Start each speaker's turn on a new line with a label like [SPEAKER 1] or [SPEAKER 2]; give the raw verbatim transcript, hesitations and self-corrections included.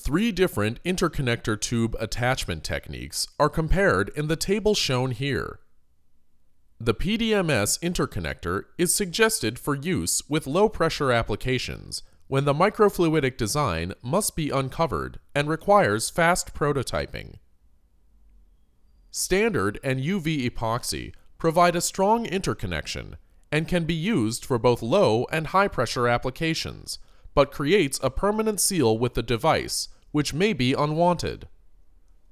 [SPEAKER 1] Three different interconnector tube attachment techniques are compared in the table shown here. The P D M S interconnector is suggested for use with low-pressure applications when the microfluidic design must be uncovered and requires fast prototyping. Standard and U V epoxy provide a strong interconnection and can be used for both low and high-pressure applications, but creates a permanent seal with the device, which may be unwanted.